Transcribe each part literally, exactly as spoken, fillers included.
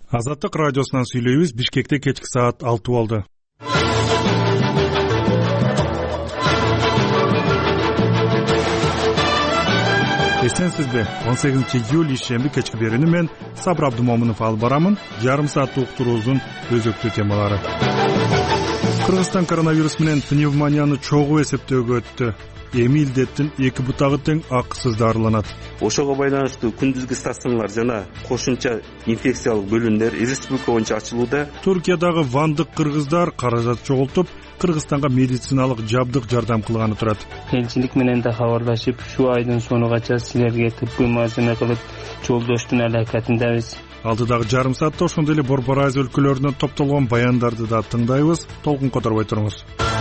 Азаттык радиосунан сүйлөйбүз. Бишкекте кечки саат алты болду. Эсенсизби? он сегизинчи июль ишемби кечки берүүнү мен Сабыр Абдумомунов алып барамын. Жарым сааттык уктуруубуздун өзөктүү темалары. Кыргызстан коронавирус менен пневмонияны чогуу эсептөөгө өттү. Эми илдеттин эки бутагы тең акысыз дарыланат. Ошого байланыштуу күндүзгү стационар жана кошумча инфекциялык бөлүмдөр республика боюнча ачылууда. Туркиядагы вандык кыргыздар каражат чогултуп, Кыргызстанга медициналык жабдык жардам кылганы турат. Элчилик менен да кабарлашып, ушу айдын сонугача силерге тыпкы мазына кылып жолдоштун аракетиндебиз. Алдыдагы жарым саатта ошондой эле Борбор Азия өлкөлөрүнөн топтолгон баяндарды да тыңдайбыз. Толкун которбой туруңуз.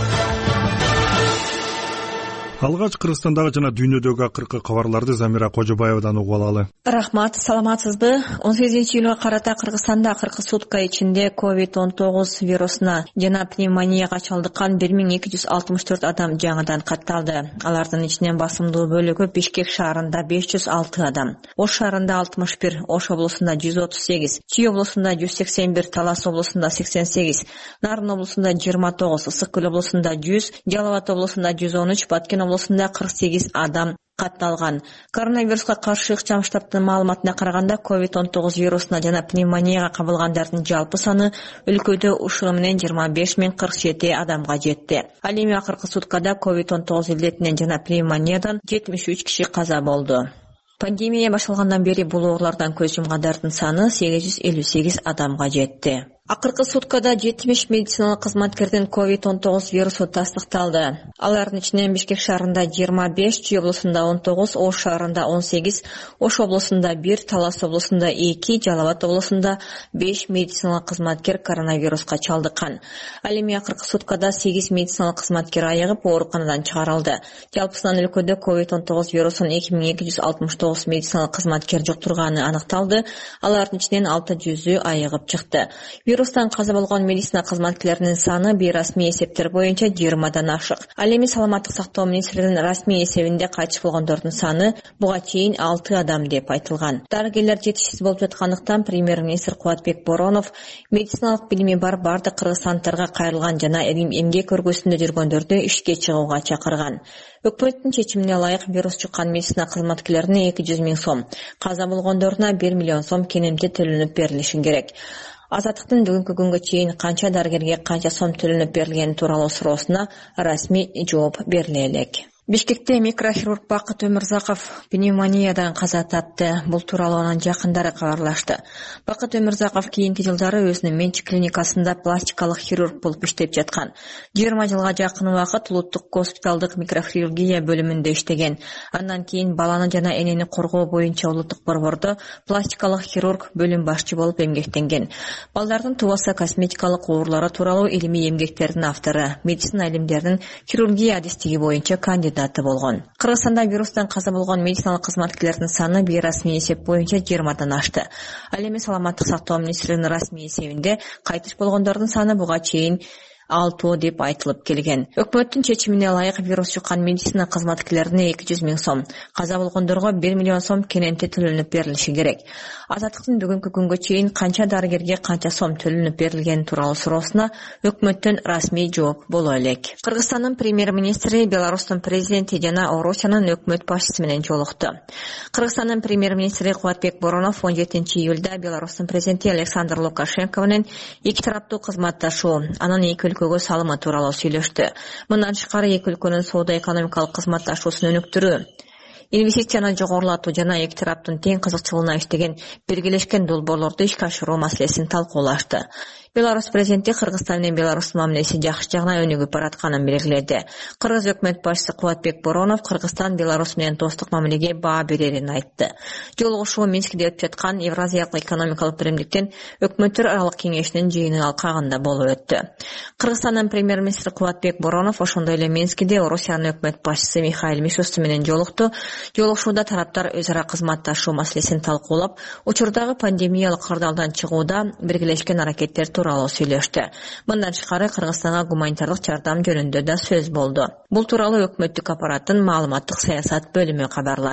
Алгач Кыргызстандагы жана дүйнөдөгү акыркы кабарларды Замира Кожобаевадан угуп алалы. Рахмат, саламатсызбы? он сегизинчи июлга карата Кыргызстанда акыркы сутка ичинде ковид он тогуз вирусуна жана пневмонияга чалдыккан бир миң эки жүз алтымыш төрт адам жаңыдан катталды. Алардын ичинен басымдуу бөлүгү Бишкек шаарында беш жүз алты адам, Ош шаарында алтымыш бир, Ош облусунда жүз отуз сегиз, Чүй облусунда жүз сексен бир, Талас облусунда сексен сегиз, Нарын облусунда жыйырма тогуз, Ысык Көл облусунда жүз, Жалал Абад облусунда жүз он үч, Баткен облусунда кырк сегиз адам катталган. Коронавируска каршы ыкчам штабтын маалыматына караганда ковид он тогуз вирусуна жана пневмонияга кабылгандардын жалпы саны өлкөдө ушуну менен жыйырма беш миң кырк жети адамга жетти. Ал эми акыркы суткада ковид он тогуз илдетинен жана пневмониядан жетимиш үч киши каза болду. Пандемия башталгандан бери бул оорулардан көз жумгандардын саны сегиз жүз элүү сегиз адамга жетти. Акыркы суткада жетимиш медициналык кызматкердин ковид он тогуз вирусу тастыкталды. Алардын ичинен Бишкек шаарында жыйырма беш, Чүй облусунда он тогуз, Ош шаарында он сегиз, Ош облусунда бир, Талас облусунда эки, Жалал Абад облусунда беш медициналык кызматкер коронавируска чалдыккан. Ал эми акыркы суткада сегиз медициналык кызматкер айыгып ооруканадан чыгарылды. Жалпысынан өлкөдө ковид он тогуз вирусун эки миң эки жүз алтымыш тогуз медициналык кызматкер жуктурганы аныкталды. Алардын ичинен алты жүзү айыгып чыкты. Вирустан каза болгон медицина кызматкерлеринин саны бейрасмий эсептер боюнча жыйырмадан ашык. Ал эми саламаттык сактоо министрлигинин расмий эсебинде кайтыш болгондордун саны буга чейин алты адам деп айтылган. Дарыгерлер жетишсиз болуп жаткандыктан премьер-министр Кубатбек Боронов медициналык билими бар бардык кыргызстандыктарга кайрылган жана эмгек өргөсүндө жүргөндөрдү ишке чыгууга чакырган. Өкмөттүн чечимине ылайык вирус чуккан медицина кызматкерлерине эки жүз миң сом, каза болгондоруна бир миллион сом кенемти төлөнүп берилиши керек. Азаттыктын бүгүнкү күнгө чейин канча дарыгерге канча сом төлөнүп берилгени тууралуу суроосуна расмий жооп бериле элек. Бишкекте микрохирург Бакыт Өмүрзаков пневмониядан каза тапты. Бул тууралуу анын жакындары кабарлашты. Бакыт Өмүрзаков кийинки жылдары өзүнүн менчик клиникасында пластикалык хирург болуп иштеп жаткан. жыйырма жылга жакын убакыт улуттук госпиталдык микрохирургия бөлүмүндө иштеген. Андан кийин баланы жана энени коргоо боюнча улуттук борбордо пластикалык хирург бөлүм башчы болуп эмгектенген. Балдардын тубаса косметикалык оорулары тууралуу илимий эмгектердин автору, медицина илимдеринин хирургия адистиги боюнча кандидат болгон. Кыргызстанда вирустан каза болгон медициналык кызматкерлердин саны бейрасмий эсеп боюнча жыйырмадан ашты. Ал эми саламаттык сактоо министрлигинин расмий эсебинде кайтыш болгондордун саны буга чейин алты деп айтылып келген. Өкмөттүн чечимине ылайык вирус жуккан медицина кызматкерлерине эки жүз миң сом, каза болгондорго бир миллион сом кенемти төлөнүп берилиши керек. Азаттыктын бүгүнкү күнгө чейин канча дарыгерге канча сом төлөнүп берилгени тууралуу суроосуна өкмөттөн расмий жооп боло элек. Кыргызстандын премьер-министри Беларустун президенти жана Орусиянын өкмөт башчысы менен жолукту. Кыргызстандын премьер-министри Кубатбек Боронов он жетинчи июлда Беларустун президенти Александр Лукашенко менен эки тараптуу кызматташуу, анын эки өлкөгө салымы тууралуу сүйлөштү. Мындан тышкары эки өлкөнүн соода-экономикалык кызматташуусун өнүктүрүү, инвестицияны жогорулатуу жана эки тараптын тең кызыкчылыгына иштеген биргелешкен долбоорлорду ишке ашыруу маселесин талкуулашты. Беларусь президенти Кыргызстан менен Беларустун мамилеси жакшы жагына өнүгүп баратканын белгиледи. Кыргыз өкмөт башчысы Кубатбек Боронов Кыргызстан Беларусь менен достук мамилеге баа берерин айтты. Жолугушуу Минскиде өтүп жаткан Евразиялык экономикалык биримдиктин өкмөттөр аралык кеңешинин жыйынын алкагында болуп өттү. Кыргызстандын премьер-министри Кубатбек Боронов ошондой эле Минскиде Орусиянын өкмөт башчысы Михаил Мишусту менен жолукту. Жолугушууда тараптар өз ара кызматташуу маселесин талкуулап, учурдагы пандемиялык кырдаалдан чыгууда биргелешкен аракеттер тууралуу сүйлөштү. Мындан тышкары Кыргызстанга гуманитардык жардам жөнүндө да сөз болду. Бул тууралуу өкмөттүк аппараттын маалыматтык саясат бөлүмү кабарлады.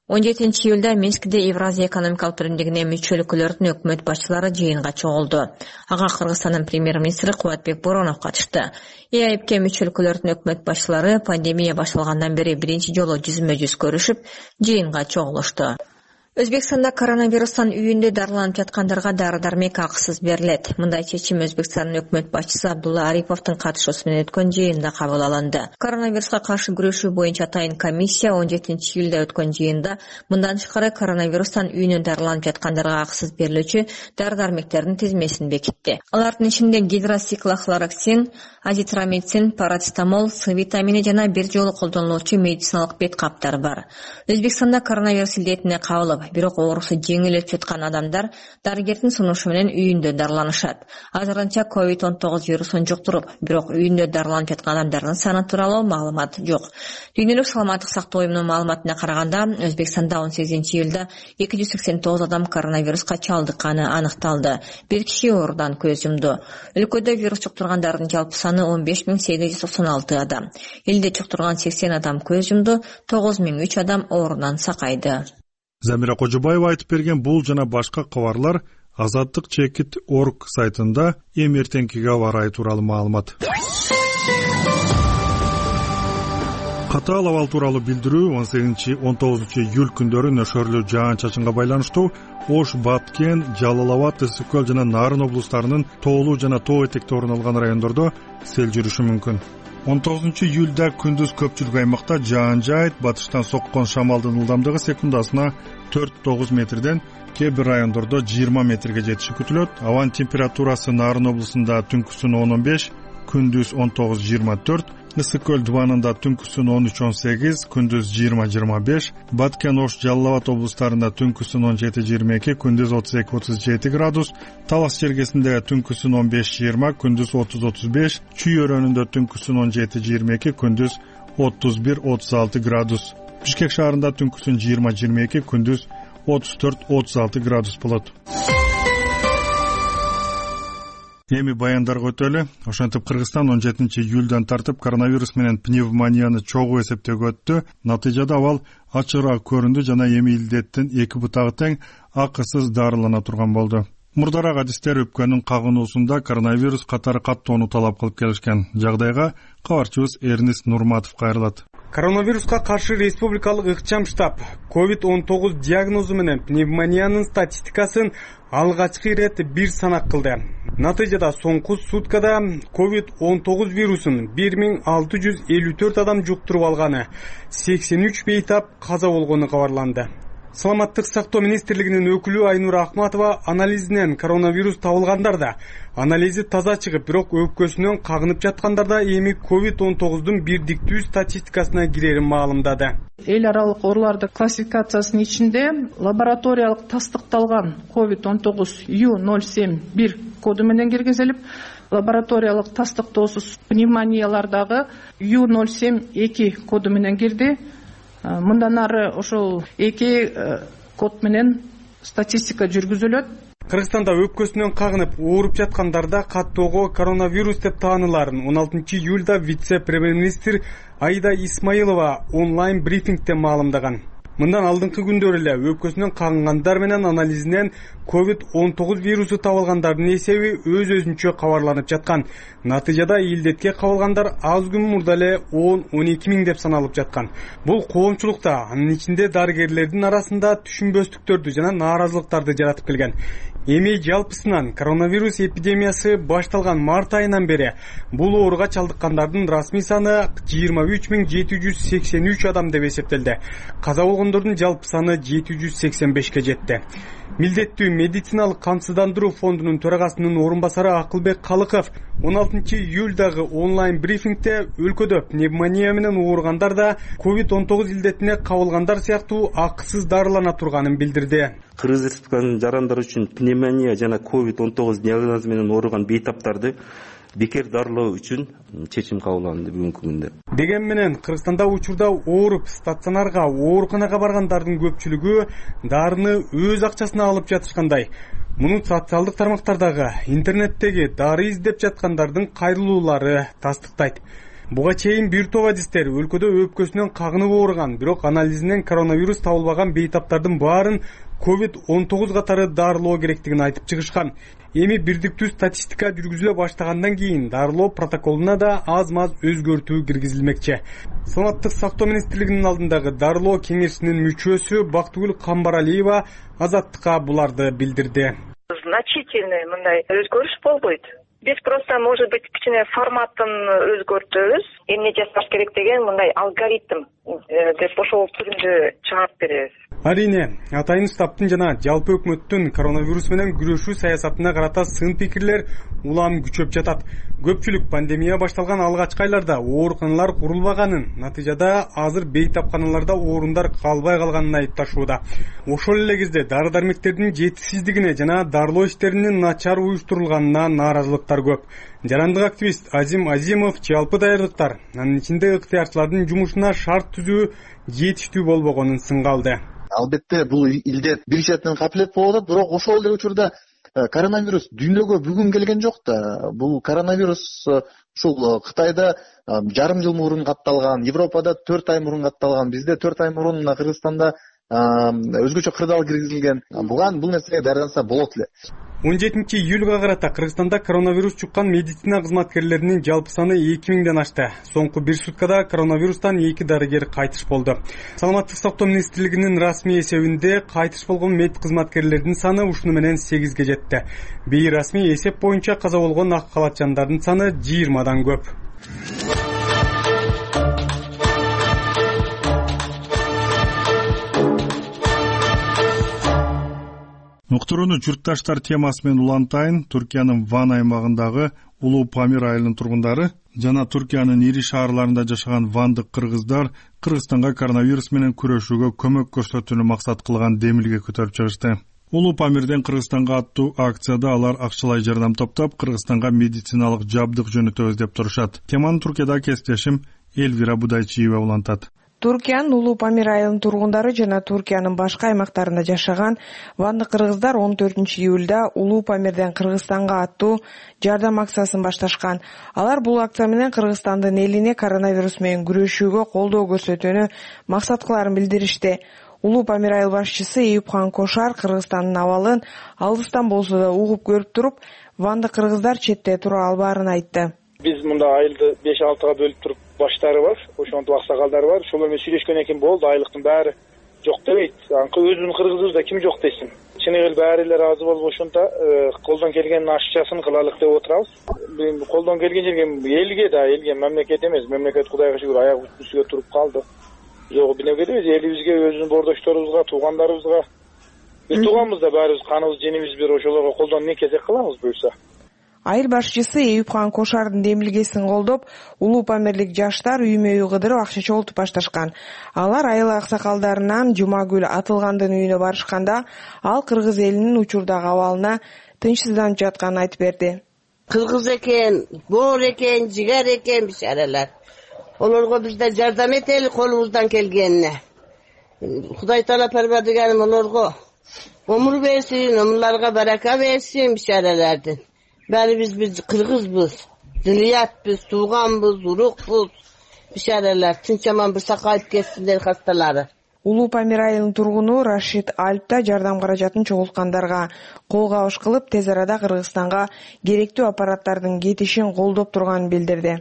он жетинчи июлда Минскде Евразия экономикалык биримдигине мүчө өлкөлөрдүн өкмөт башчылары жыйынга чогулду. Ага Кыргызстандын премьер-министри Кубатбек Боронов катышты. ЭАЭПке мүчө өлкөлөрдүн өкмөт башчылары пандемия башталгандан бери биринчи жолу жүзмө-жүз көрүшүп, жыйынга чогулушту. Өзбекстанда коронавирустан үйүндө дарыланып жаткандарга дары-дармек акысыз берилет. Мындай чечим Өзбекстандын өкмөт башчысы Абдулла Ариповдун катышуусу менен өткөн жыйында кабыл алынды. Коронавируска каршы күрөшүү боюнча атайын комиссия он жетинчи июлда өткөн жыйында мындан тышкары коронавирустан үйүнөн дарыланып жаткандарга акысыз берилүүчү дары-дармектердин тизмесин бекитти. Алардын ичинде гидросиклохлороксин, азитромицин, парацетамол, С витамини жана бир жолу колдонулуучу медициналык бет каптар бар. Өзбекстанда коронавирус илдетине кабылып, бирок оорусу жеңил өтүп жаткан адамдар дарыгердин сунушу менен үйүндө дарыланышат. Азырынча ковид он тогуз вирусун жуктуруп, бирок үйүндө дарыланып жаткан адамдардын саны тууралуу маалымат жок. Дүйнөлүк саламаттык сактоо уюмунун маалыматына караганда, Өзбекстанда он сегизинчи июлда эки жүз сексен тогуз адам коронавируска чалдыкканы аныкталды. Бир киши оорудан көз жумду. Өлкөдө вирус жуктургандардын жалпы саны он беш миң сегиз жүз токсон алты адам. Элде жуктурган сексен адам көз жумду, тогуз миң үч адам оорудан сакайды. Замира Кожобаева айтып берген бул жана башка кабарлар азаттык чекит точка орг сайтында эми эртеңкиге аба ырайы тууралуу маалымат. Катаал абал тууралуу билдирүү он сегизинчи он тогузунчу июль күндөрү нөшөрлүү жаан-чачынга байланыштуу Ош, Баткен, Жалал-Абад, Ысык көл жана Нарын облустарынын тоолуу жана тоо этекте орун алган райондордо сел жүрүшү мүмкүн. он тогузунчу июлда күндүз көпчүлүк аймакта жаан жаайт, батыштан соккон шамалдын ылдамдыгы секундасына төрт тогуз метрден, кээ бир райондордо жыйырма метрге жетиши күтүлөт. Абанын температурасы Нарын облусунда түнкүсүн он он беш, күндүз он тогуз жыйырма төрт, Ысык көл дубанында түнкүсүн он үч он сегиз, күндүз жыйырма жыйырма беш, Баткен, Ош, Жалал-Абад облустарында түнкүсүн он жети жыйырма эки, күндүз отуз эки отуз жети градус, Талас жергесинде түнкүсүн он беш жыйырма, күндүз отуз отуз беш, Чүй өрөөнүндө түнкүсүн он жети жыйырма эки, күндүз отуз бир отуз алты градус. Бишкек шаарында түнкүсүн жыйырма жыйырма эки, күндүз отуз төрт отуз алты градус болот. Эми баяндарга өтөлү. Ошентип Кыргызстан он жетинчи июлдан тартып коронавирус менен пневмонияны чогуу эсептөөгө өттү. Натыйжада абал ачыгыраак көрүндү жана эми илдеттин эки бутагы тең акысыз дарылана турган болду. Мурдараак адистер өпкөнүн кагынуусунда коронавирус катары каттоону талап кылып келишкен. Жагдайга кабарчыбыз Эрнис Нурматов кайрылат. Коронавируска каршы республикалык ыкчам штаб ковид он тогуз диагнозу менен пневмониянын статистикасын алгачкы ирет бир санак кылды. Натыйжада соңку суткада ковид он тогуз вирусун бир миң алты жүз элүү төрт адам жуктуруп алганы, сексен үч бейтап каза болгону кабарланды. Саламаттык сактоо министрлигинин өкүлү Айнура Ахматова анализинен коронавирус табылгандарда анализи таза чыгып, бирок өпкөсүнөн кагынып жаткандарда эми ковид он тогуздун бирдиктүү статистикасына кирерин маалымдады. Эл аралык ооруларды классификациясынын ичинде лабораториялык тастыкталган ковид он тогуз ю ноль семь бир коду менен киргизилип, лабораториялык тастыктоосуз пневмониялардагы ю ноль семь эки коду менен кирди. Мындан ары ошол эки код менен статистика жүргүзүлөт. Кыргызстанда өпкөсүнөн кагынып ооруп жаткандарда каттоого коронавирус деп тааныларын он алтынчы июлда вице-премьер-министр Аида Исмаилова онлайн брифингде маалымдаган. Мындан алдыңкы күндөр эле өпкөсүнөн кагынгандар менен анализинен ковид он тогуз вирусу табылгандардын эсеби өз өзүнчө кабарланып жаткан. Натыйжада илдетке кабылгандар аз күн мурда эле он он эки миң деп саналып жаткан. Бул коомчулукта, анын ичинде дарыгерлердин арасында түшүнбөстүктөрдү жана нааразылыктарды жаратып келген. Эми жалпысынан коронавирус эпидемиясы башталган март айынан бери бул ооруга чалдыккандардын расмий саны жыйырма үч миң жети жүз сексен үч адам деп эсептелди. Каза болгондордун жалпы саны жети жүз сексен бешке жетти. Милдеттүү медициналык камсыздандыруу фондунун төрагасынын орун басары Акылбек Калыков он алтынчы июлдагы онлайн брифингде өлкөдө пневмония менен ооругандар да ковид он тогуз илдетине кабылгандар сыяктуу акысыз дарылана турганын билдирди. Кыргыз Республикасынын жарандары үчүн пневмония жана ковид он тогуз диагнозу менен ооруган бейтаптарды бекер дарылоо үчүн чечим кабыл алынды бүгүнкү күндө. Деген менен Кыргызстанда учурда ооруп стационарга, ооруканага баргандардын көпчүлүгү дарыны өз акчасына алып жатышкандай. Муну социалдык тармактардагы, интернеттеги дары издеп жаткандардын кайрылуулары тастыктайт. Буга чейин бир топ адистер өлкөдө өпкөсүнөн кагынып ооруган, бирок анализинен коронавирус табылбаган бейтаптардын баарын ковид он тогуз катары дарылоо керектигин айтып чыгышкан. Эми бирдиктүү статистика жүргүзүлө баштагандан кийин дарылоо протоколуна да аз-маз өзгөртүү киргизилмекчи. Саламаттык сактоо министрлигинин алдындагы дарылоо кеңешинин мүчөсү Бактыгүл Камбаралиева Азаттыкка буларды билдирди. Значительный мындай өзгөрүш болбойт. Биз просто, может быть, кичине форматын өзгөртөбүз. Эмне жасаш керек деген мындай алгоритм деп ошол түрүндө чыгарып беребиз. Арине, атайын штабтын жана жалпы өкмөттүн коронавирус менен күрөшүү саясатына карата сын пикирлер улам күчөп жатат. Көпчүлүк пандемия башталган алгачкы айларда ооруканалар курулбаганын, натыйжада азыр бейтапканаларда орундар калбай калганын айыпташууда. Ошол эле кезде дары-дармектердин жетишсиздигине жана дарылоо иштеринин начар уюштурулганына нааразылыктар көп. Жарандык активист Азим Азимов жалпы даярдыктар, анын ичинде ыктыярчылардын жумушуна шарт түзүү жетиштүү болбогонун сынга алды. Албетте бул илдет бир четинен капилет болуп атат, бирок ошол эле учурда коронавирус дүйнөгө бүгүн келген жок да. Бул коронавирус ушул Кытайда жарым жыл мурун катталган, Европада төрт ай мурун катталган, бизде төрт ай мурун Кыргызстанда өзгөчө кырдаал киргизилген. Буган бул нерсеге даярданса болот эле. он жетинчи июлга карата Кыргызстанда коронавирус чуккан медицина кызматкерлеринин жалпы саны эки миңден ашты. Соңку бир суткада коронавирустан эки дарыгер кайтыш болду. Саламаттык сактоо министрлигинин расмий эсебинде кайтыш болгон мед кызматкерлердин саны ушуну менен сегизге жетти. Бейрасмий эсеп боюнча каза болгон ак калаччандардын саны жыйырмадан көп. Уктурууну журтташтар темасы менен улантайын. Түркиянын Ван аймагындагы Улуу Памир айылынын тургундары жана Түркиянын ири шаарларында жашаган вандык кыргыздар Кыргызстанга коронавирус менен күрөшүүгө көмөк көрсөтүүнү максат кылган демилге көтөрүп чыгышты. Улуу Памирден Кыргызстанга аттуу акцияда алар акчалай жардам топтоп, Кыргызстанга медициналык жабдык жөнөтөбүз деп турушат. Теманы Түркияда кесиптешим Элвира Будайчиева улантат. Түркиянын Улуу Памир айылынын тургундары жана Түркиянын башка аймактарында жашаган вандык кыргыздар он төртүнчү июлда Улуу Памирден Кыргызстанга аттуу жардам акциясын башташкан. Алар бул акция менен Кыргызстандын элине коронавирус менен күрөшүүгө колдоо көрсөтүүнү максат кыларын билдиришти. Улуу Памир айыл башчысы Эюпхан Кошар Кыргызстандын абалын алыстан болсо да угуп көрүп туруп, вандык кыргыздар четте тура албаарын айтты. Биз мында айылды беш алтыга бөлүп туруп баштары бар, ошонтип аксакалдар бар. Ошолор менен сүйлөшкөн экен болду, айлыктын баары жок дебейт. Анкы өзүбүздүн кыргызыбызда ким жок дейсиң. Чыныгы баары эле ыраазы болуп ошонто колдон келген акчасын кылалык деп отурабыз. Колдон келген жерге элге да, элге мамлекет эмес, мамлекет Кудайга шүгүр аяк үстүгө туруп калды. Жок бинегедебиз, элибизге, өзүбүздүн бордошторубузга, туугандарыбызга, биз тууганбыз да баарыбыз, каныбыз, женибиз бир, ошолорго колдон эмне кезек кылабыз буюрса. Айыл башчысы Эюпхан Кошардын демилгесин колдоп, Улуу Памирлик жаштар үймө-үй кыдырып акча чогултуп башташкан. Алар айыл аксакалдарынан Жумагүл Атылгандын үйүнө барышканда, ал кыргыз элинин учурдагы абалына тынчсызданып жатканын айтып берди. Кыргыз экен, боор экен, жигер экен бишаралар. Олорго биз да жардам этели колубуздан келгенине. Кудай таала Парвардигарым олорго өмүр берсин, өмүрлөргө барака берсин бишаралардын. Бәрібіз біз қырғызбыз, зілиятбыз, туғанбыз, урукбыз, бишаралар, тынчаман бір сақайып кетсіндер хасталары. Улуу Памир айылынын тургуну Рашид Альпта жардам каражатын чогулткандарга кол кабыш кылып, тез арада Кыргызстанга керектүү аппараттардын кетишин колдоп турганын билдирди.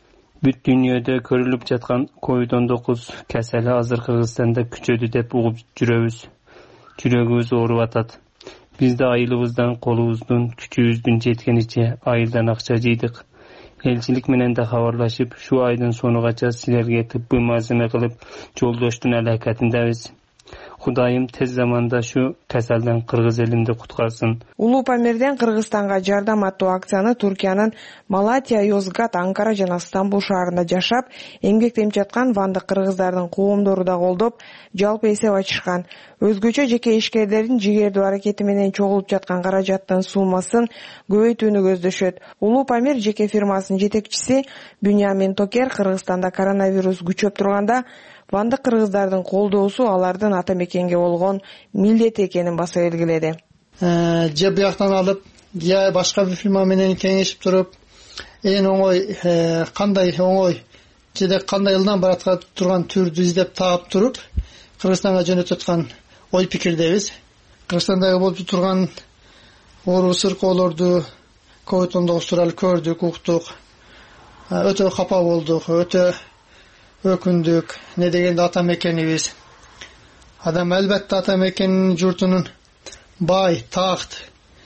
Бүт дүйнөдө көрүлүп жаткан ковид он тогуз кесели азыр Кыргызстанда күчөдү деп угуп жүрөбүз. Жүрөгүбүз ооруп атат. Biz de ayılımızdan, kolumuzdan, küçüğümüzden жеткениче айылдан акча жыйдык. Элчилик менен да хабарлашып, şu айдын сонугача силерге тыббый мазыма кылып, жолдоштун алакатындабыз. Кудайым тез заманда şu кеселден Кыргыз элинди куткарсын. Улуу Памирден Кыргызстанга жардам аттуу акцияны Түркиянын Малатия, Йозгат, Анкара жана Стамбул шаарында жашап, эмгектенип жаткан вандык кыргыздардын коомдору да колдоп, жалпы эсеп ачышкан. Өзгөчө жеке ишкерлердин жигердүү аракети менен чогулуп жаткан каражаттын суммасын көбөйтүүнү көздөшөт. Улуу Памир жеке фирмасынын жетекчиси Бюнямин Токер Кыргызстанда коронавирус күчөп турганда, вандык кыргыздардын колдоосу алардын ата мекенге болгон милдети экенин баса белгиледи. Же бияктан алып, я башка бир фирма менен кеңешип туруп, эң оңой кандай оңой жеде кандай ылдам бараткан турган түрдү издеп таап туруп Кыргызстанга жөнөтүп аткан ой пикирдебиз. Кыргызстандагы болуп турган оору сыркоолорду ковид он тогуз тууралуу көрдүк, уктук. Өтө капа болдук, өтө өкүндүк. Не дегенде ата мекенибиз. Адам албетте ата мекенинин журтунун бай, такт,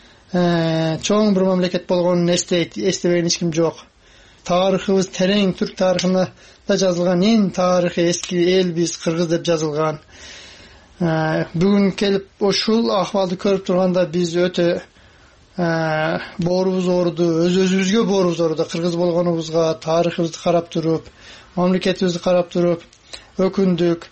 чоң бир мамлекет болгонун эстейт, эстебеген эч ким жок. Тарыхыбыз терең, түрк тарыхында да жазылган эң тарыхый эски элбиз, кыргыз деп жазылган. Бүгүн келип ушул акыбалды көрүп турганда биз өтө боорубуз ооруду, өз өзүбүзгө боорубуз ооруду. Кыргыз болгонубузга тарыхыбызды карап туруп, мамлекетибизди карап туруп өкүндүк.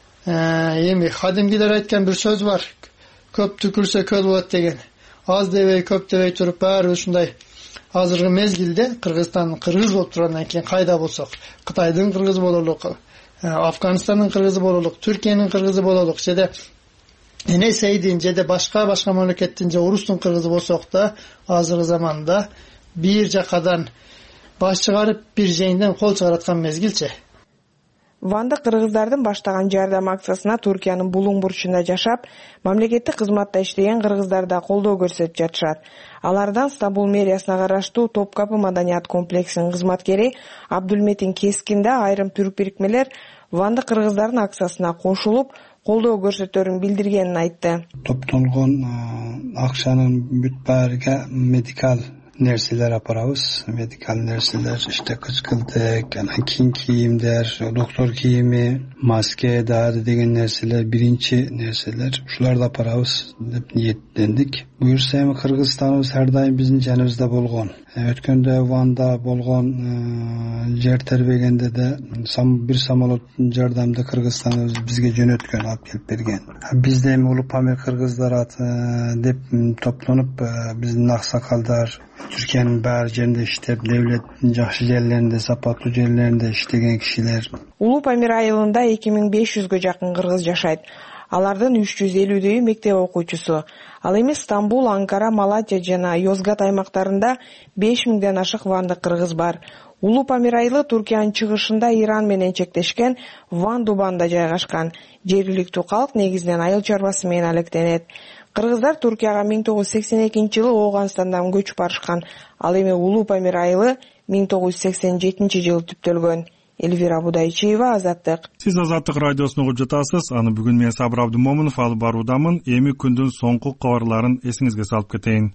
Эми кадимгилер айткан бир сөз бар. Көп түкүрсө көл болот деген. Аз дебей, көп дебей туруп баары ушундай азыркы мезгилде Кыргызстан кыргыз болуп тургандан кийин кайда болсок, Кытайдын кыргызы бололук, Афганистандын кыргызы бололук, Түркиянын кыргызы бололук, жеде Энесейдин, жеде башка башка мамлекеттин же орустун кыргызы болсок да, азыркы заманда бир жакадан баш чыгарып, бир жэйинден кол чыгараткан мезгилчи. Ванда кыргыздардын баштаган жардам акциясына Түркиянын Булуң бурчунда жашап, мамлекеттик кызматта иштеген кыргыздар да колдоо көрсөтүп жатышат. Алардан Стамбул мэриясына караштуу Топкапы маданият комплексинин кызматкери Абдулметин Кескин да айрым түрк бирикмелер Ванда кыргыздардын акциясына кошулуп, колдоо көрсөтөрүн билдиргенин айтты. Топтолгон акчанын бүт баарыга медикал нерселер апарабыз. Медикал нерселер işte кычкылдык, анан кийин кийимдер, доктор кийими, маска, дары деген нерселер биринчи нерселер. Ушуларды апарабыз деп ниеттендик. Буюрса эми Кыргызстаныбыз ар дайым биздин жаныбызда болгон. Өткөндө Ванда болгон жер тербегенде де бир самолот жардамды Кыргызстаныбыз бизге жөнөткөн, алып келип берген. Биз да эми Улуу Памир кыргыздар деп топтонуп биздин аксакалдар Türkiye'nin баар жеринде иштеп, devletin жакшы жерлеринде, сапаттуу жерлеринде иштеген кишилер. Улуу Памир айылында эки миң беш жүзгө жакын кыргыз жашайт. Алардын үч жүз элүүдөйү мектеп окуучусу. Ал эми Стамбул, Анкара, Малатия жана Йозгат аймактарында беш миңден ашык ванда кыргыз бар. Улуу Памир айылы Түркиянын чыгышында Иран менен чектешкен Ван Дубанда жайгашкан. Жергиликтүү калк негизинен айыл чарбасы менен алектенет. Кыргыздар Түркияга миң тогуз жүз сексен экинчи жылы Ооганстандан көчүп барышкан. Ал эми Улуу Памир айылы миң тогуз жүз сексен жетинчи жылы түптөлгөн. Эльвира Будайчиева, Азаттык. Сиз Азаттык радиосун угуп жатасыз. Аны бүгүн мен Сабыр Абдумомунов алып баруудамын. Эми күндүн соңку кабарларын эсиңизге салып кетейин.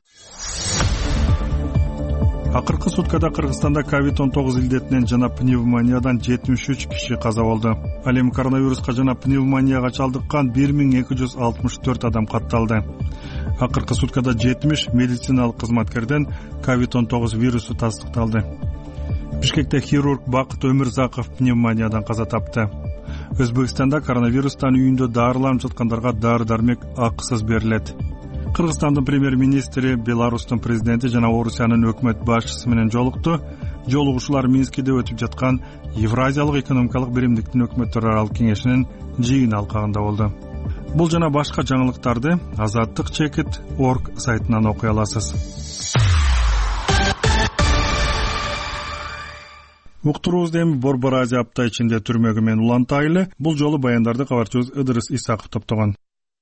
Акыркы суткада Кыргызстанда ковид он тогуз илдетинен жана пневмониядан жетимиш үч киши каза болду. Ал эми коронавируска жана пневмонияга чалдыккан бир миң эки жүз алтымыш төрт адам катталды. Акыркы суткада жетимиш медициналык кызматкерден ковид он тогуз вирусу тастыкталды. Бишкекте хирург Бакыт Өмүрзаков пневмониядан каза тапты. Өзбекстанда коронавирустан үйүндө дарыланып жаткандарга дары-дармек акысыз берилет. Кыргызстандын премьер-министри Беларустун президенти жана Орусиянын өкмөт башчысы менен жолукту. Жолугушуулар Минскиде өтүп жаткан Евразиялык экономикалык биримдиктин өкмөттөр аралык кеңешинин жыйын алкагында болду. Бул жана башка жаңылыктарды азаттык чекит точка орг сайтынан окуй аласыз. Уктуруубузду эми Борбор Азия апта ичинде түрмөгү менен улантайлы. Бул жолу баяндарды кабарчыбыз Ыдырыс Исаков топтогон.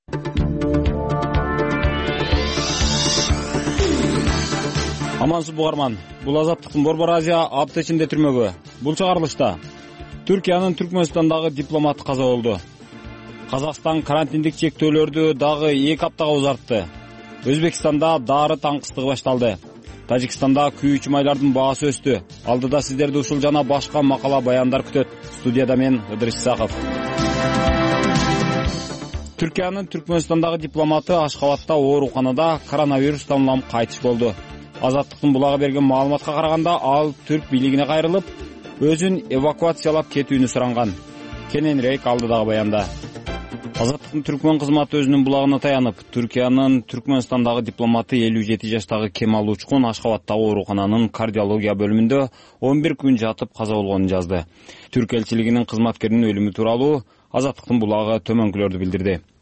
Амансыз бугарман. Бул Азаттыктын Борбор Азия апта ичинде түрмөгү. Бул чыгарылышта Түркиянын Түркмөнстандагы дипломаты каза болду. Казакстан карантиндик чектөөлөрдү дагы эки аптага узартты. Өзбекстанда дары таңкыстыгы башталды. Тажикстанда күйүүчү майлардын баасы өстү. Алдыда сиздерди ушул жана башка макала баяндар күтөт. Студияда мен Ыдырыс Исаков. Түркиянын Түркмөнстандагы дипломаты Ашхабадта ооруканада коронавирустан улам кайтыш болду. Азаттыктын булагы берген маалыматка караганда, ал түрк бийлигине кайрылып, өзүн эвакуациялап кетүүнү суранган. Кененирээк алдыдагы баянда. Азаттыктын түркмөн кызматы өзүнүн булагына таянып, Түркиянын Түркмөнстандагы дипломаты элүү жети жаштагы Кемал Учкун Ашхабадтагы оорукананын кардиология бөлүмүндө он бир күн жатып каза болгонун жазды. Түрк элчилигинин кызматкеринин өлүмү тууралуу Азаттыктын булагы төмөнкүлөрдү билдирди.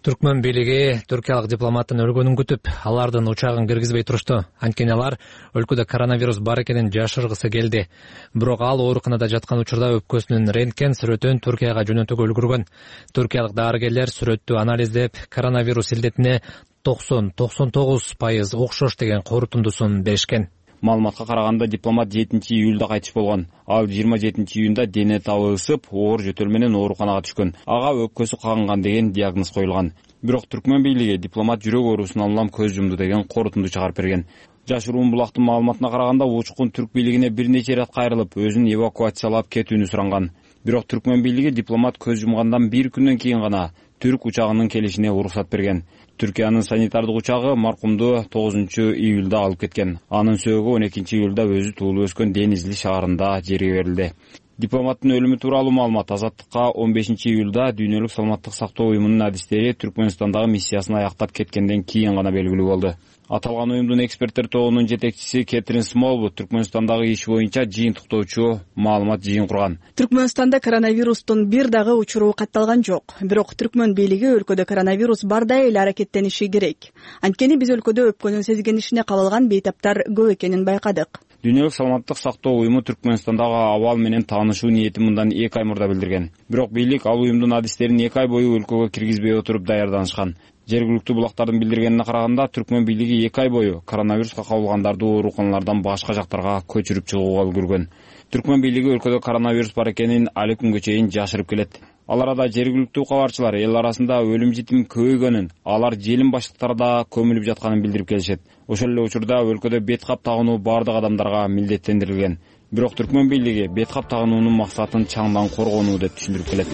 Түркмөн бийлиги түркиялык дипломаттын өлгөнүн күтүп, алардын учагын киргизбей турушту. Анткени алар өлкөдө коронавирус бар экенин жашыргысы келди. Бирок ал ооруканада жаткан учурда өпкөсүнүн рентген сүрөтүн Түркияга жөнөтүүгө үлгүргөн. Түркиялык дарыгерлер сүрөттү анализдеп, коронавирус илдетине токсон токсон тогуз пайыз окшош деген корутундусун беришкен. Маалыматка караганда дипломат жетинчи июлда кайтыш болгон. Ал жыйырма жетинчи июнда дене табы ысып, оор жөтөл менен ооруканага түшкөн. Ага өпкөсү кагынган деген диагноз коюлган. Бирок Түркмөн бийлиги дипломат жүрөк оорусунан улам көз жумду деген корутунду чыгарып берген. Жашыруун булактын маалыматына караганда учкун түрк бийлигине бир нече ирет кайрылып, өзүн эвакуациялап кетүүнү суранган. Бирок Түркмөн бийлиги дипломат көз жумгандан бир күндөн кийин гана түрк учагынын келишине уруксат берген. Түркиянын санитардык учагы маркумду тогузунчу июлда алып кеткен. Анын сөөгү он экинчи июлда өзү туулуп өскөн Денизли шаарында жерге берилди. Дипломаттын өлүмү тууралуу маалымат Азаттыкка он бешинчи июлда Дүйнөлүк саламаттык сактоо уюмунун адистери Түркмөнстандагы миссиясын аяктап кеткенден кийин гана белгилүү болду. Аталган уюмдун эксперттер тобунун жетекчиси Кетрин Смолвуд Түркмөнстандагы иш боюнча жыйынтыктоочу маалымат жыйын курган. Түркмөнстанда коронавирустун бир дагы учуру катталган жок. Бирок Түркмөн бийлиги өлкөдө коронавирус барда эле аракеттениши керек. Анткени биз өлкөдө өпкөнүн сезгенишине кабылган бейтаптар көп экенин байкадык. Дүйнөлүк саламаттык сактоо уюму Түркмөнстандагы абал менен таанышуу ниетин мындан эки ай мурда билдирген. Бирок бийлик ал уюмдун адистерин эки ай бою өлкөгө киргизбей отуруп даярданышкан. Жергиликтүү булактардын билдиргенине караганда Түркмөн бийлиги эки ай бою коронавируска кабылгандарды ооруканалардан башка жактарга көчүрүп чыгууга үлгүргөн. Түркмөн бийлиги өлкөдө коронавирус бар экенин али күнгө чейин жашырып келет. Ал арада жергиликтүү кабарчылар эл арасында өлүм житим көбөйгөнүн, алар желим баштыктарда көмүлүп жатканын билдирип келишет. Ошол эле учурда өлкөдө бет кап тагынуу бардык адамдарга милдеттендирилген. Бирок Түркмөн бийлиги бет кап тагынуунун максатын чаңдан коргонуу деп түшүндүрүп келет.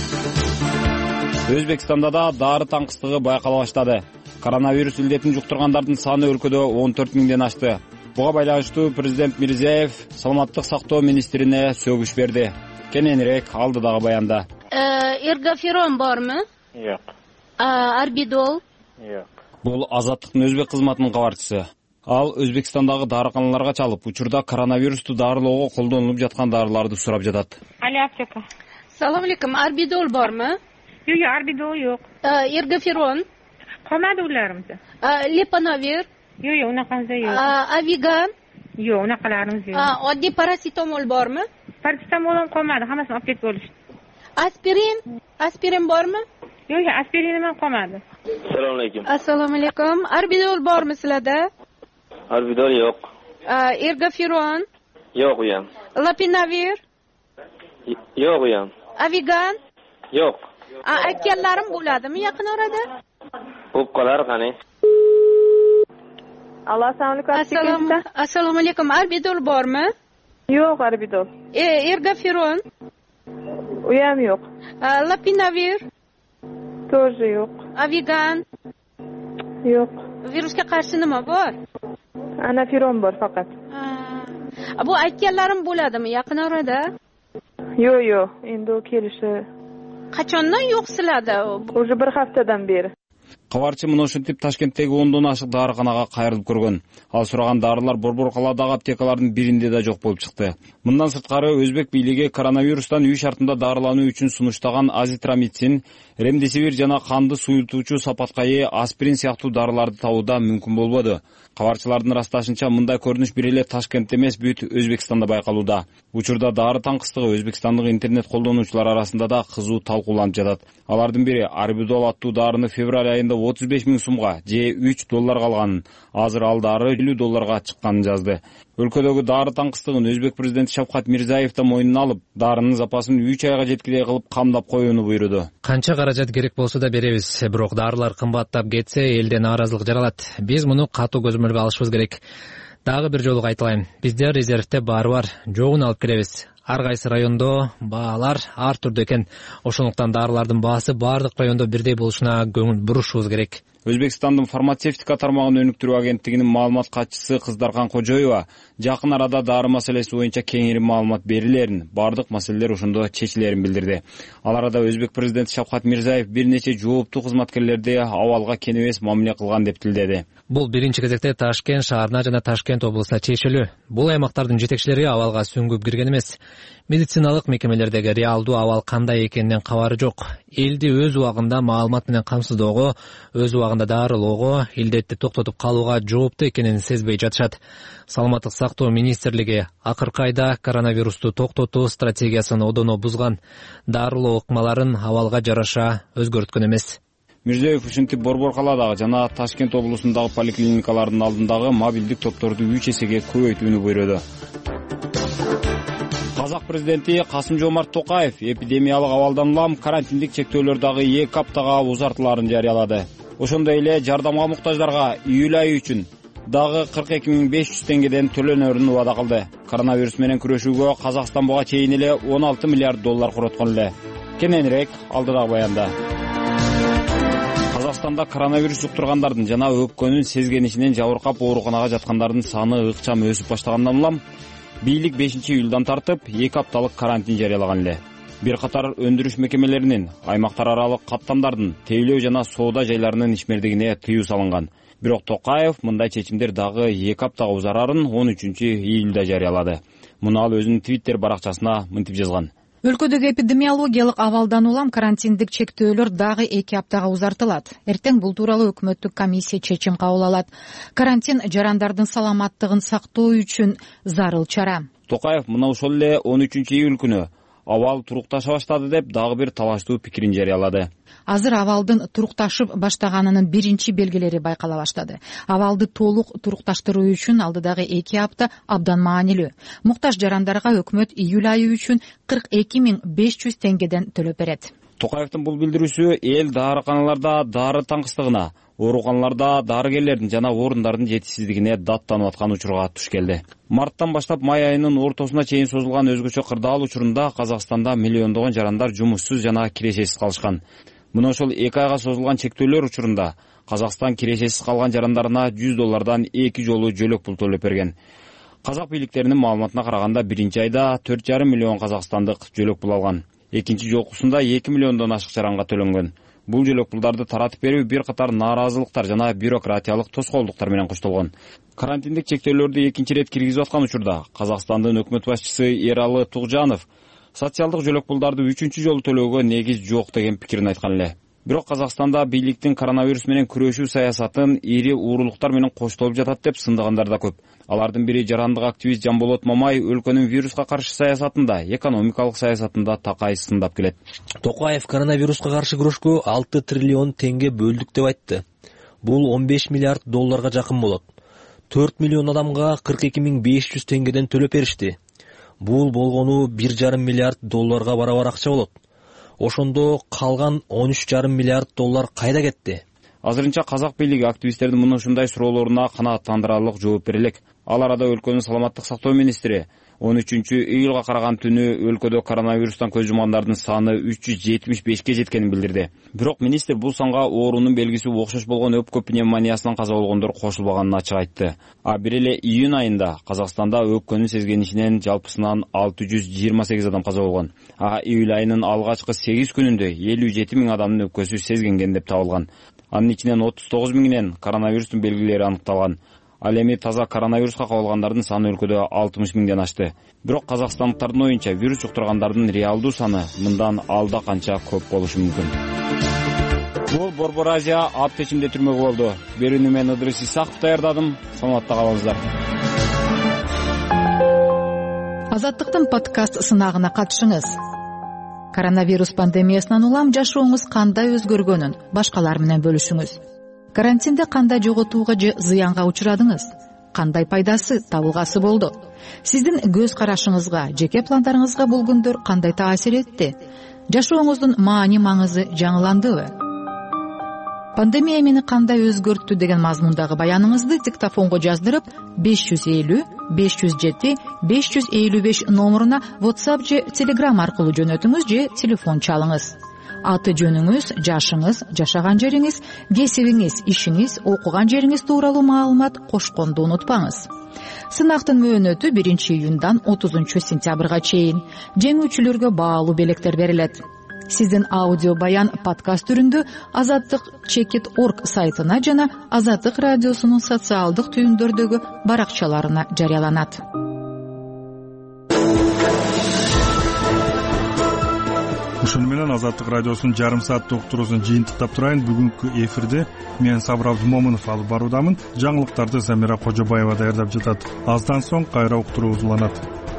Өзбекстанда да дары таңкыстыгы байкала баштады. Коронавирус илдетин жуктургандардын саны өлкөдө он төрт миңден ашты. Буга байланыштуу президент Мирзиеев саламаттык сактоо министрине сөгүш берди. Кененирээк алдыдагы баянда. Эргоферон бармы? Жок. Арбидол? Жок. Бул Азаттыктын өзбек кызматынын кабарчысы. Ал Өзбекстандагы дарыканаларга чалып, учурда коронавирусту дарылоого колдонулуп жаткан дарыларды сурап жатат. Али аптека. Салам алейкум, арбидол бармы? Жок, арбидол жок. Эргоферон? Калмады уларыбызда. Лепановир? Жок, жок, унаканызда жок. Авиган? Жок, унакаларыбыз жок. Одди параситомол бармы? Параситомолум калмады, хаммасын алып кетип болушту. Аспирин? Аспирин бармы? Жок, аспириним калмады. Assalomu alaykum. Assalomu alaykum. Arbidol bormi sizlarda? Arbidol yo'q. Ergoferon? Yo'q u ham. Lopinavir? Yo'q u ham. Avigan? Yo'q. Aytganlarim bo'ladimi yaqin orada? Bo'lib qolar qani. Alloh assalomu alaykum. Assalomu alaykum. Arbidol bormi? Yo'q, arbidol. Ergoferon? U ham yo'q. Lopinavir? Тоже yo'q. Avigan? Yo'q. Virusga qarshi nima bor? Anafiron bor faqat. Bu aytganlarim bo'ladimi yaqin orada? Yo'q, yo'q. Endi u kelishi. Qachondan yo'q sizlarda? Уже bir haftadan beri. Кабарчы мына ушинтип Ташкенттеги ондон ашык дарыканага кайрылып көргөн. Ал сураган дарылар Борбор калаадагы аптекалардын биринде да жок болуп чыкты. Мындан сырткары өзбек бийлиги коронавирустан үй шартында дарылануу үчүн сунуштаган азитромицин, ремдесивир жана канды суюлтуучу сапаткайы, аспирин сыяктуу дарыларды табууда мүмкүн болбоду. Кабарчылардын ырасташынча мындай көрүнүш бир эле Ташкентте эмес, бүт Өзбекстанда байкалууда. Учурда дары таңкыстыгы өзбекстандык интернет колдонуучулар арасында да кызуу талкууланып жатат. Алардын бири арбидол аттуу дарыны февраль айында отуз беш миң сумга же үч долларга алганын, азыр ал дары элүү долларга чыкканын жазды. Өлкөдөгү дары таңкыстыгын өзбек президенти Шавкат Мирзиеев да мойнуна алып, дарынын запасын үч айга жеткилей кылып камдап коюуну буйруду. Канча каражат керек болсо да беребиз, бирок дарылар кымбаттап кетсе, элде нааразылык жаралат. Биз муну катуу көзөмөлгө алышыбыз керек. Дагы бир жолу кайталайм. Бизде резервте баары бар, жогун алып келебиз. Ар кайсы райондо баалар ар түрдүү экен. Ошондуктан дарылардын баасы баардык райондо бирдей болушуна көңүл бурушубуз керек. Өзбекстандын фармацевтика тармагын өнүктүрүү агенттигинин маалымат катчысы Кыздаркан Кожоева жакын арада дары маселеси боюнча кеңири маалымат берилерин, бардык маселелер ошондо чечилерин билдирди. Ал арада Өзбек президенти Шавкат Мирзиев бир нече жооптуу кызматкерлерди абалга кең эмес мамиле кылган деп тилдеди. Бул биринчи кезекте Ташкент шаарына жана Ташкент облусуна тиешелүү. Бул аймактардын жетекчилери абалга сүңгүп кирген эмес. Медициналык мекемелердеги реалдуу абал кандай экенинен кабары жок. Элди өз убагында маалымат менен камсыздоого, өз убагында дарылоого, илдетти токтотуп калууга жооптуу экенин сезбей жатышат. Саламаттык сактоо министрлиги акыркы айда коронавирусту токтотуу стратегиясын одоно бузган. Дарылоо ыкмаларын абалга жараша өзгөрткөн эмес. Мирзиев ушинтип Борбор калаадагы жана Ташкент облусундагы поликлиникалардын алдындагы мобилдик топторду үч эсеге көбөйтүүнү буйруду. Казак президенти Касым-Жомарт Токаев эпидемиялык абалдан улам карантиндик чектөөлөр дагы эки аптага узартылаарын жарыялады. Ошондой эле жардамга муктаждарга июль айы үчүн дагы кырк эки миң беш жүз теңгеден төлөнөрүн убада кылды. Коронавирус менен күрөшүүгө Казакстан буга чейин эле он алты миллиард доллар короткон эле. Кененирээк алдыдагы баянда. Казакстанда коронавирус жуктургандардын жана өпкөнүн сезгенишинен жабыркап ооруканага жаткандардын саны ыкчам өсүп баштагандан улам бийлик бешинчи июлдан тартып эки апталык карантин жарыялаган эле. Бир катар өндүрүш мекемелеринин, аймактар аралык каттамдардын, тейлөө жана соода жайларынын ишмердигине тыюу салынган. Бирок Токаев мындай чечимдер дагы эки аптага узарарын он үчүнчү июлда жарыялады. Муну ал өзүнүн Твиттер баракчасына мынтип жазган. Өлкөдөгү эпидемиологиялык абалдан улам карантиндик чектөөлөр дагы эки аптага узартылат. Эртең бул тууралуу өкмөттүк комиссия чечим кабыл алат. Карантин жарандардын саламаттыгын сактоо үчүн зарыл чара. Токаев мына ошол эле он үчүнчү июль күнү абал турукташа баштады деп дагы бир талаштуу пикирин жарыялады. Азыр абалдын турукташып баштаганынын биринчи белгилери байкала баштады. Абалды толук турукташтыруу үчүн алдыдагы эки апта абдан маанилүү. Муктаж жарандарга өкмөт июль айы үчүн кырк эки миң беш жүз теңгеден төлөп берет. Токаевдин бул билдирүүсү эл дарыканаларда дары таңкыстыгына, ооруканаларда дарыгерлердин жана орундардын жетишсиздигине даттанып аткан учурга туш келди. Марттан баштап май айынын ортосуна чейин созулган өзгөчө кырдаал учурунда Казакстанда миллиондогон жарандар жумушсуз жана кирешесиз калышкан. Мына ошол эки айга созулган чектөөлөр учурунда Казакстан кирешесиз калган жарандарына жүз доллардан эки жолу жөлөк пул төлөп берген. Казак бийликтеринин маалыматына караганда биринчи айда төрт жарым миллион казакстандык жөлөк пул алган. Экинчи жолкусунда эки миллиондон ашык жаранга төлөнгөн. Бул жөлөк пулдарды таратып берүү бир катар нааразылыктар жана бюрократиялык тоскоолдуктар менен коштолгон. Карантиндик чектөөлөрдү экинчи ирет киргизип аткан учурда Казакстандын өкмөт башчысы Эралы Тугжанов социалдык жөлөк пулдарды үчүнчү жолу төлөөгө негиз жок деген пикирин айткан эле. Бирок Казакстанда бийликтин коронавирус менен күрөшүү саясатын ири уурулуктар менен коштолуп жатат деп сындагандар да көп. Алардын бири жарандык активист Жамболот Мамай өлкөнүн вируска каршы саясатында, экономикалык саясатында такай сындап келет. Токаев коронавируска каршы күрөшкө алты триллион теңге бөлдүк деп айтты. Бул он беш миллиард долларга жакын болот. төрт миллион адамга кырк эки миң беш жүз теңгеден төлөп беришти. Бул болгону бир жарым миллиард долларга барабар акча болот. Ошондо калган он үч жарым миллиард доллар кайда кетти? Азырынча казак бийлиги активисттердин мына ушундай суроолоруна канааттандырарлык жооп бере элек. Ал арада өлкөнүн саламаттык сактоо министри он үчүнчү июлга караган түнү өлкөдө коронавирустан көз жумгандардын саны үч жүз жетимиш бешке жеткенин билдирди. Бирок министр бул санга оорунун белгиси окшош болгон өпкө пневмониясынан каза болгондор кошулбаганын ачык айтты. А бир эле июнь айында Казакстанда өпкөнүн сезгенишинен жалпысынан алты жүз жыйырма сегиз адам каза болгон. А июль айынын алгачкы сегиз күнүндө элүү жети миң адамдын өпкөсү сезгенген деп табылган. Анын ичинен отуз тогуз миңинен коронавирустун белгилери аныкталган. Ал эми таза коронавируска кабылгандардын саны өлкөдө алтымыш миңден ашты. Бирок казакстандыктардын оюнча вирус жуктургандардын реалдуу саны мындан алда канча көп болушу мүмкүн. Бул Борбор Азия апта ичинде түрмөгү болду. Берүүнү мен Ыдырыс Исаков даярдадым. Саламатта калыңыздар. Азаттыктын подкаст сынагына катышыңыз. Коронавирус пандемиясынан улам жашооңуз кандай өзгөргөнүн башкалар менен бөлүшүңүз. Карантинде кандай жоготууга же зыянга учурадыңыз? Кандай пайдасы, табылгасы болду? Сиздин көз карашыңызга, жеке пландарыңызга бул күндөр кандай таасир этти? Жашооңуздун маани маңызы жаңыландыбы? Пандемия мени кандай өзгөрттү деген мазмундагы баяныңызды диктофонго жаздырып беш жүз элүү беш жүз жети беш жүз элүү беш номуруна WhatsApp же Telegram аркылуу жөнөтүңүз же телефон чалыңыз. аты жөнүңүз, жашыңыз, жашаган жериңиз, кесибиңиз, ишиңиз, окуган жериңиз тууралуу маалымат кошконду унутпаңыз. Сынактын мөөнөтү биринчи июндан отузунчу сентябрга чейин. Жеңүүчүлөргө баалуу белектер берилет. Сиздин аудио баян подкаст түрүндө азаттык чекит точка орг сайтына жана Азаттык радиосунун социалдык түйүндөрдөгү баракчаларына жарыяланат. Ушуну менен Азаттык радиосунун жарым сааттык уктуруусун жыйынтыктап турайын. Бүгүнкү эфирде мен Сабыр Абдумомунов алып баруудамын. Жаңылыктарды Замира Кожобаева даярдап жатат. Аздан соң кайра уктуруубуз уланат.